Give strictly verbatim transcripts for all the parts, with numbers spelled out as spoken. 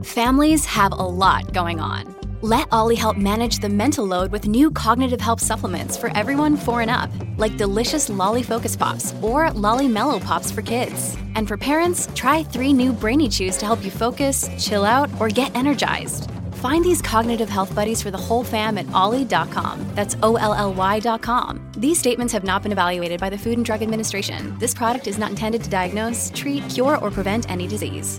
Families have a lot going on. Let Ollie help manage the mental load with new cognitive help supplements for everyone four and up, like delicious Lolly Focus Pops or Lolly Mellow Pops for kids. And for parents, try three new Brainy Chews to help you focus, chill out, or get energized. Find these cognitive health buddies for the whole fam at ollie dot com. That's O L L Y dot com. These statements have not been evaluated by the Food and Drug Administration. This product is not intended to diagnose, treat, cure, or prevent any disease.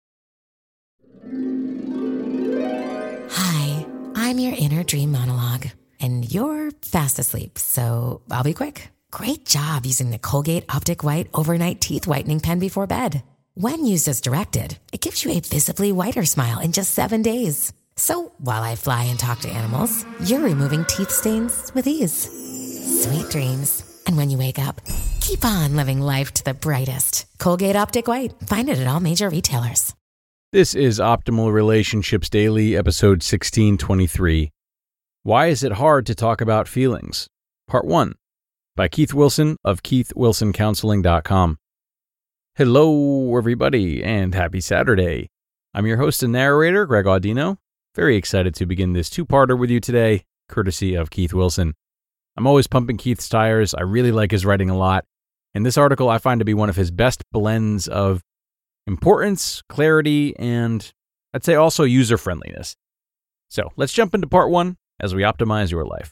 Hi, I'm your inner dream monologue, and you're fast asleep, so I'll be quick. Great job using the Colgate Optic White Overnight Teeth Whitening Pen before bed. When used as directed, it gives you a visibly whiter smile in just seven days. So while I fly and talk to animals, you're removing teeth stains with ease. Sweet dreams. And when you wake up, keep on living life to the brightest. Colgate Optic White. Find it at all major retailers. This is Optimal Relationships Daily, episode sixteen twenty-three. Why is it hard to talk about feelings? Part one, by Keith Wilson of keith wilson counseling dot com. Hello, everybody, and happy Saturday. I'm your host and narrator, Greg Audino. Very excited to begin this two-parter with you today, courtesy of Keith Wilson. I'm always pumping Keith's tires. I really like his writing a lot. And this article I find to be one of his best blends of importance, clarity, and I'd say also user-friendliness. So let's jump into part one as we optimize your life.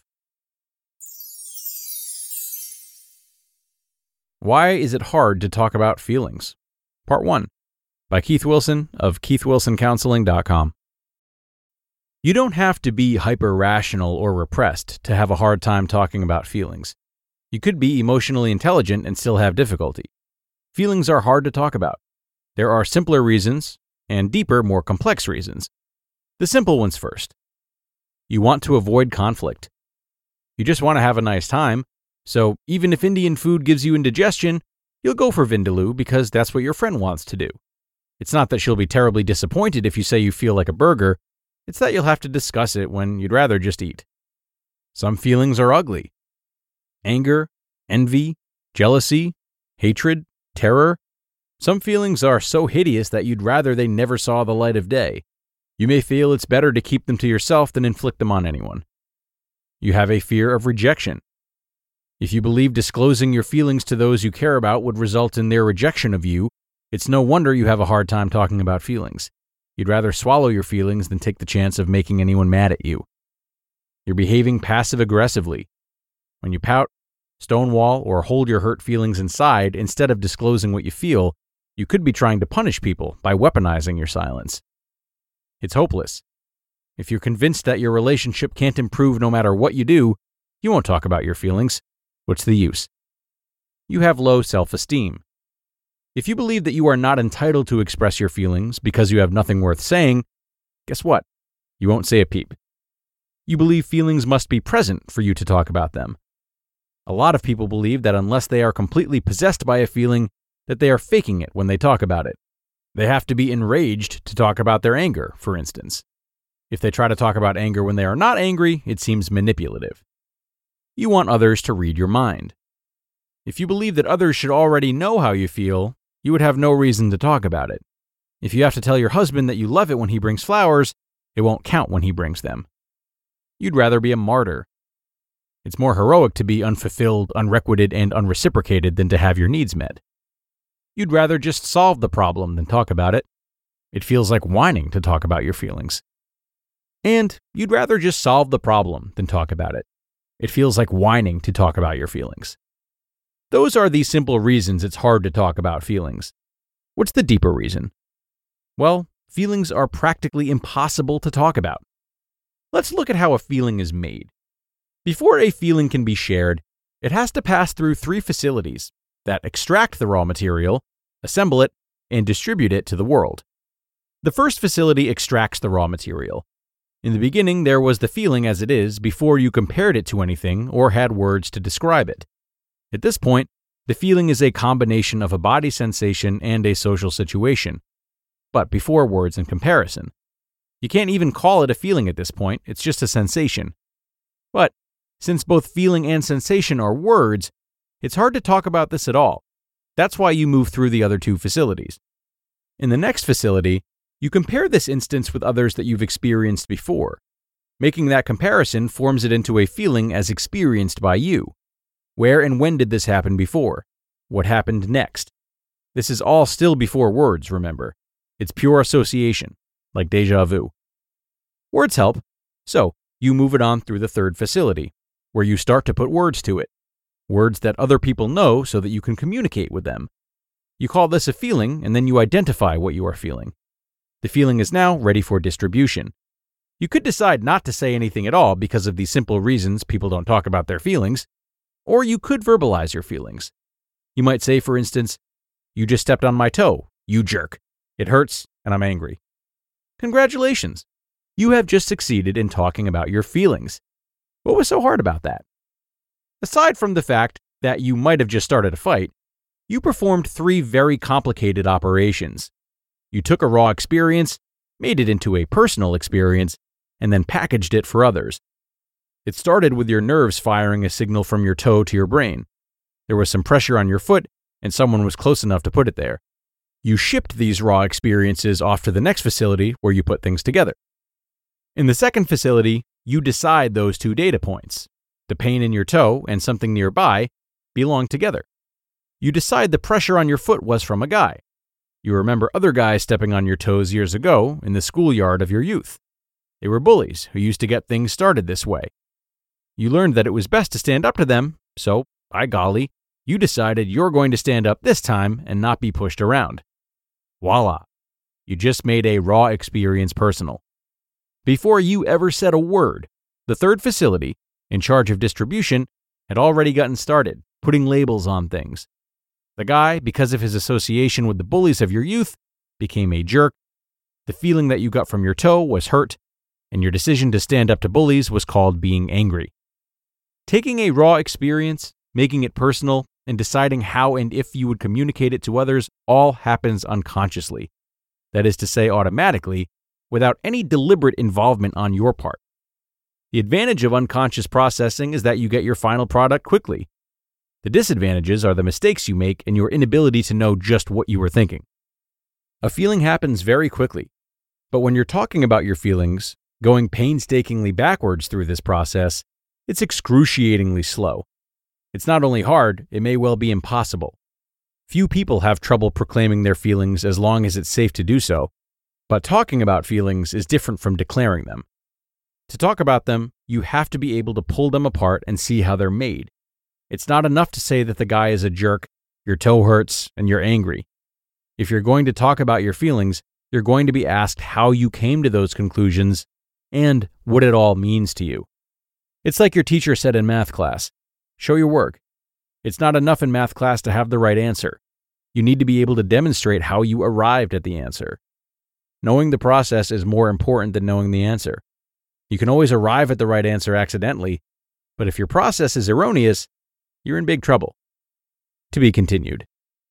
Why is it hard to talk about feelings? Part one, by Keith Wilson of keith wilson counseling dot com. You don't have to be hyper-rational or repressed to have a hard time talking about feelings. You could be emotionally intelligent and still have difficulty. Feelings are hard to talk about. There are simpler reasons and deeper, more complex reasons. The simple ones first. You want to avoid conflict. You just want to have a nice time, so even if Indian food gives you indigestion, you'll go for Vindaloo because that's what your friend wants to do. It's not that she'll be terribly disappointed if you say you feel like a burger. It's that you'll have to discuss it when you'd rather just eat. Some feelings are ugly. Anger, envy, jealousy, hatred, terror. Some feelings are so hideous that you'd rather they never saw the light of day. You may feel it's better to keep them to yourself than inflict them on anyone. You have a fear of rejection. If you believe disclosing your feelings to those you care about would result in their rejection of you, it's no wonder you have a hard time talking about feelings. You'd rather swallow your feelings than take the chance of making anyone mad at you. You're behaving passive-aggressively. When you pout, stonewall, or hold your hurt feelings inside instead of disclosing what you feel, you could be trying to punish people by weaponizing your silence. It's hopeless. If you're convinced that your relationship can't improve no matter what you do, you won't talk about your feelings. What's the use? You have low self-esteem. If you believe that you are not entitled to express your feelings because you have nothing worth saying, guess what? You won't say a peep. You believe feelings must be present for you to talk about them. A lot of people believe that unless they are completely possessed by a feeling, that they are faking it when they talk about it. They have to be enraged to talk about their anger, for instance. If they try to talk about anger when they are not angry, it seems manipulative. You want others to read your mind. If you believe that others should already know how you feel, you would have no reason to talk about it. If you have to tell your husband that you love it when he brings flowers, it won't count when he brings them. You'd rather be a martyr. It's more heroic to be unfulfilled, unrequited, and unreciprocated than to have your needs met. You'd rather just solve the problem than talk about it. It feels like whining to talk about your feelings. And you'd rather just solve the problem than talk about it. It feels like whining to talk about your feelings. Those are the simple reasons it's hard to talk about feelings. What's the deeper reason? Well, feelings are practically impossible to talk about. Let's look at how a feeling is made. Before a feeling can be shared, it has to pass through three facilities that extract the raw material, assemble it, and distribute it to the world. The first facility extracts the raw material. In the beginning, there was the feeling as it is before you compared it to anything or had words to describe it. At this point, the feeling is a combination of a body sensation and a social situation, but before words and comparison. You can't even call it a feeling at this point, it's just a sensation. But since both feeling and sensation are words, it's hard to talk about this at all. That's why you move through the other two facilities. In the next facility, You compare this instance with others that you've experienced before. Making that comparison forms it into a feeling as experienced by you. Where and when did this happen before? What happened next? This is all still before words, remember. It's pure association, like déjà vu. Words help, so you move it on through the third facility, where you start to put words to it. Words that other people know so that you can communicate with them. You call this a feeling, and then you identify what you are feeling. The feeling is now ready for distribution. You could decide not to say anything at all because of the simple reasons people don't talk about their feelings, or you could verbalize your feelings. You might say, for instance, "You just stepped on my toe, you jerk. It hurts, and I'm angry." Congratulations! You have just succeeded in talking about your feelings. What was so hard about that? Aside from the fact that you might have just started a fight, you performed three very complicated operations. You took a raw experience, made it into a personal experience, and then packaged it for others. It started with your nerves firing a signal from your toe to your brain. There was some pressure on your foot, and someone was close enough to put it there. You shipped these raw experiences off to the next facility where you put things together. In the second facility, you decide those two data points, the pain in your toe and something nearby, belong together. You decide the pressure on your foot was from a guy. You remember other guys stepping on your toes years ago in the schoolyard of your youth. They were bullies who used to get things started this way. You learned that it was best to stand up to them, so, by golly, you decided you're going to stand up this time and not be pushed around. Voila! You just made a raw experience personal. Before you ever said a word, the third facility, in charge of distribution, had already gotten started, putting labels on things. The guy, because of his association with the bullies of your youth, became a jerk. The feeling that you got from your toe was hurt, and your decision to stand up to bullies was called being angry. Taking a raw experience, making it personal, and deciding how and if you would communicate it to others all happens unconsciously. That is to say, automatically, without any deliberate involvement on your part. The advantage of unconscious processing is that you get your final product quickly. The disadvantages are the mistakes you make and your inability to know just what you were thinking. A feeling happens very quickly, but when you're talking about your feelings, going painstakingly backwards through this process, it's excruciatingly slow. It's not only hard, it may well be impossible. Few people have trouble proclaiming their feelings as long as it's safe to do so, but talking about feelings is different from declaring them. To talk about them, you have to be able to pull them apart and see how they're made. It's not enough to say that the guy is a jerk, your toe hurts, and you're angry. If you're going to talk about your feelings, you're going to be asked how you came to those conclusions and what it all means to you. It's like your teacher said in math class, show your work. It's not enough in math class to have the right answer. You need to be able to demonstrate how you arrived at the answer. Knowing the process is more important than knowing the answer. You can always arrive at the right answer accidentally, but if your process is erroneous, you're in big trouble. To be continued.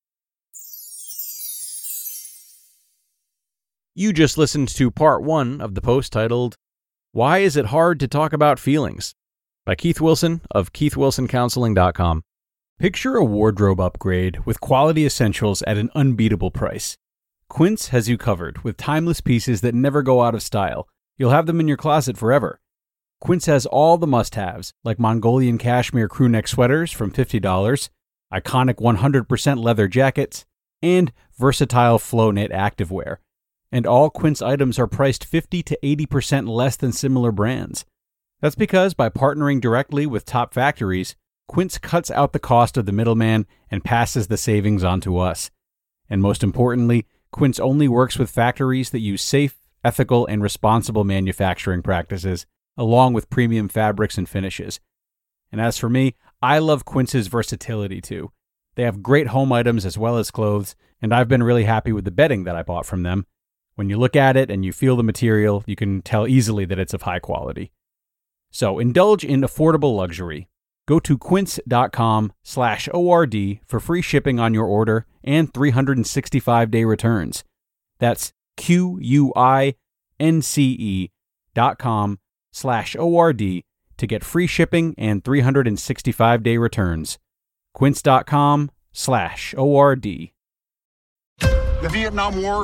You just listened to part one of the post titled, Why Is It Hard to Talk About Feelings? By Keith Wilson of keith wilson counseling dot com. Picture a wardrobe upgrade with quality essentials at an unbeatable price. Quince has you covered with timeless pieces that never go out of style. You'll have them in your closet forever. Quince has all the must-haves, like Mongolian cashmere crewneck sweaters from fifty dollars, iconic one hundred percent leather jackets, and versatile flow knit activewear. And all Quince items are priced fifty to eighty percent less than similar brands. That's because by partnering directly with top factories, Quince cuts out the cost of the middleman and passes the savings on to us. And most importantly, Quince only works with factories that use safe, ethical, and responsible manufacturing practices, along with premium fabrics and finishes. And as for me, I love Quince's versatility too. They have great home items as well as clothes, and I've been really happy with the bedding that I bought from them. When you look at it and you feel the material, you can tell easily that it's of high quality. So indulge in affordable luxury. Go to quince.com slash ORD for free shipping on your order and three hundred sixty-five day returns. That's Q-U-I-N-C-E dot com slash O-R-D to get free shipping and three hundred sixty-five day returns. Quince.com slash O-R-D. The Vietnam War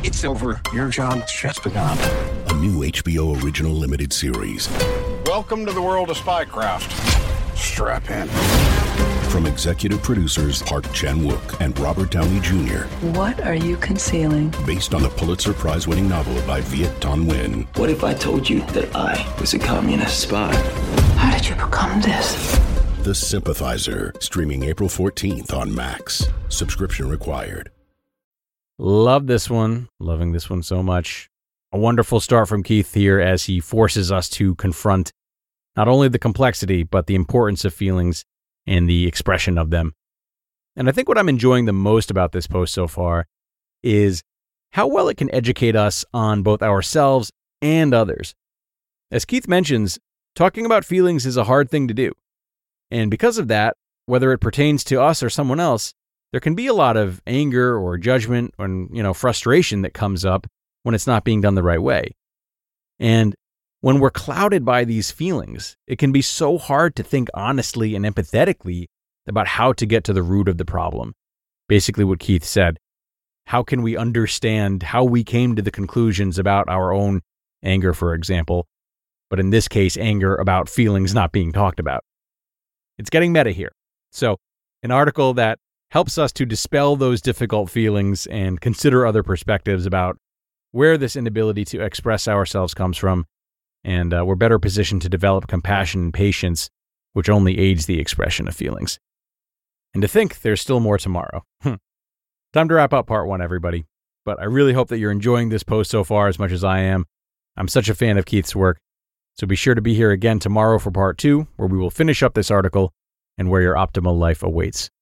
It's over. Your job's just begun. A new H B O original limited series. Welcome to the world of Spycraft. Strap in. From executive producers Park Chan-wook and Robert Downey Junior What are you concealing? Based on the Pulitzer Prize-winning novel by Viet Thanh Nguyen. What if I told you that I was a communist spy? How did you become this? The Sympathizer, streaming April fourteenth on Max. Subscription required. Love this one. Loving this one so much. A wonderful start from Keith here as he forces us to confront not only the complexity, but the importance of feelings and the expression of them. And I think what I'm enjoying the most about this post so far is how well it can educate us on both ourselves and others. As Keith mentions, talking about feelings is a hard thing to do. And because of that, whether it pertains to us or someone else, there can be a lot of anger or judgment and, you know, frustration that comes up when it's not being done the right way. And when we're clouded by these feelings, it can be so hard to think honestly and empathetically about how to get to the root of the problem. Basically what Keith said. How can we understand how we came to the conclusions about our own anger, for example, but in this case, anger about feelings not being talked about? It's getting meta here. So, an article that helps us to dispel those difficult feelings and consider other perspectives about where this inability to express ourselves comes from, and uh, we're better positioned to develop compassion and patience, which only aids the expression of feelings. And to think there's still more tomorrow. Time to wrap up part one, everybody. But I really hope that you're enjoying this post so far as much as I am. I'm such a fan of Keith's work. So be sure to be here again tomorrow for part two, where we will finish up this article and where your optimal life awaits.